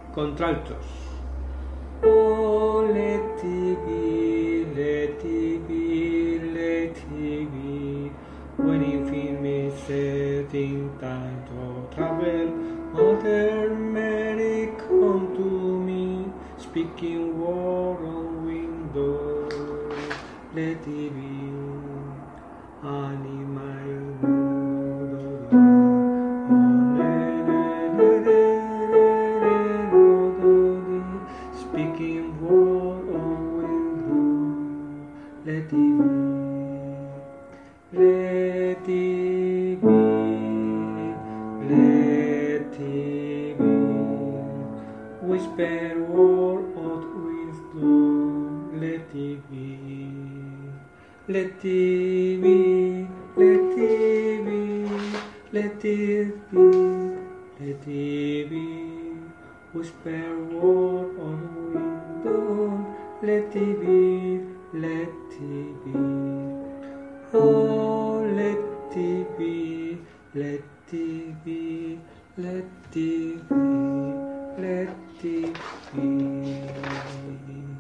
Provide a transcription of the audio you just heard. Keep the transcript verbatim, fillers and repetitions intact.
Contraltos. Oh, let it be, let it be, let it be. When infine me set in time to travel, Mother Mary come to me, speaking word on window. Let it be, animal. Speaking word on window. Let it be, let it be, let it be. Whisper word on window. Let it be, let it be, let it be, let it be, let it be. Whisper word on window. Let it be, let it be. Oh, let it be, let it be, let it be, let it be.